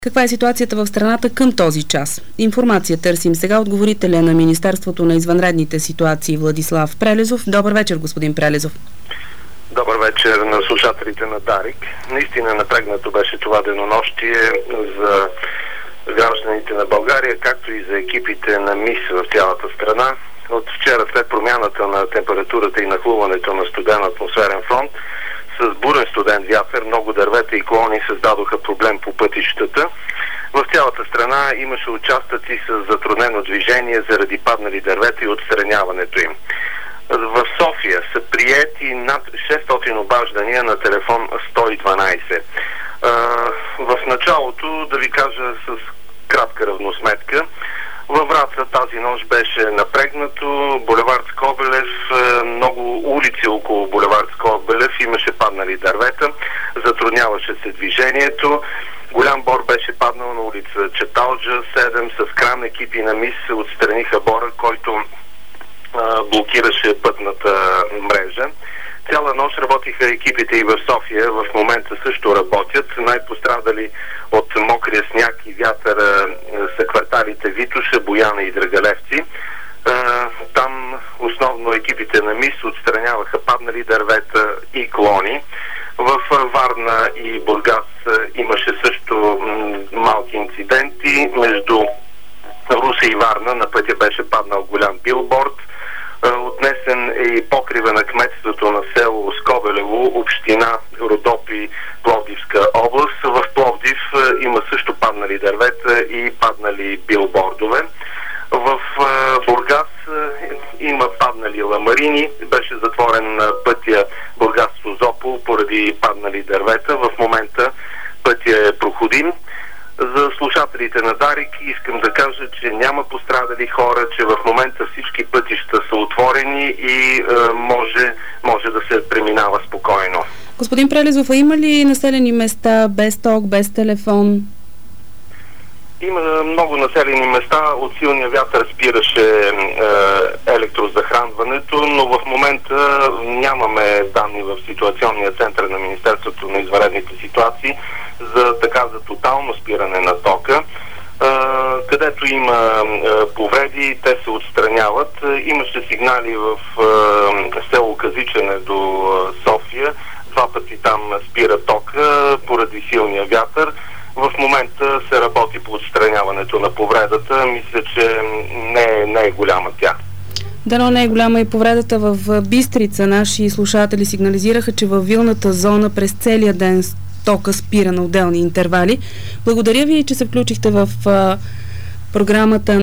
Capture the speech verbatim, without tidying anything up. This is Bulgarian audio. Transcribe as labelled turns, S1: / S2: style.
S1: Каква е ситуацията в страната към този час? Информация търсим сега от говорителя на Министерството на извънредните ситуации Владислав Прелезов. Добър вечер, господин Прелезов.
S2: Добър вечер на слушателите на Дарик. Наистина напрегнато беше това денонощие за гражданите на България, както и за екипите на МИС в цялата страна. От вчера, след промяната на температурата и нахлуването на студен атмосферен фронт, с бурен студен вятър, много дървета и клони създадоха проблем по пътищата. В цялата страна имаше участъци с затруднено движение заради паднали дървета и отстраняването им. В София са приети над шестстотин обаждания на телефон сто и дванайсет. В началото, да ви кажа с кратка равносметка, във Враца тази нощ беше напрегнато. Булевард Скобелев, много улици около булевард Скобелев имаше паднали дървета, затрудняваше се движението. Голям бор беше паднал на улица Чаталджа седем. С кран екипи на МИС се отстраниха бора, който а, блокираше пътната мрежа. Цяла нощ работиха екипите и в София. В момента също работят. Най-пострадали от мокрия сняг и вятър са кварталите Витоша, Бояна и Драгалевци. Там основно екипите на МИС отстраняваха паднали дървета и клони. В Варна и Бургас имаше също малки инциденти. Между Русе и Варна на пътя беше паднал голям билборд. Отнесен е и покрива на кметството на село Скобелево, община Родопи, Пловдивска област. В Пловдив има също паднали дървета и паднали билбордове. В Бургас има паднали ламарини. Беше затворен пътя Бургас-Созопол поради паднали дървета. В момента пътя е проходим. За слушателите на Дарик искам да кажа, че няма пострадали хора, че в момента всички пътища са отворени и е, може, може да се преминава спокойно.
S1: Господин Прелезов, а има ли населени места без ток, без телефон?
S2: Има много населени места. От силния вятър спираше е, електрозахранването, но в момента нямаме данни в ситуационния център на Министерството на извънредните ситуации за така за тотално спиране на тока. Е, където има е, повреди, те се отстраняват. Имаше сигнали в е, село Казичене до е, София. Два пъти там спира тока поради силния вятър. В момента се работи по отстраняването на повредата. Мисля, че не е, не е голяма тя.
S1: Дано не е голяма и повредата в Бистрица. Наши слушатели сигнализираха, че във вилната зона през целия ден тока спира на отделни интервали. Благодаря ви, че се включихте в а, програмата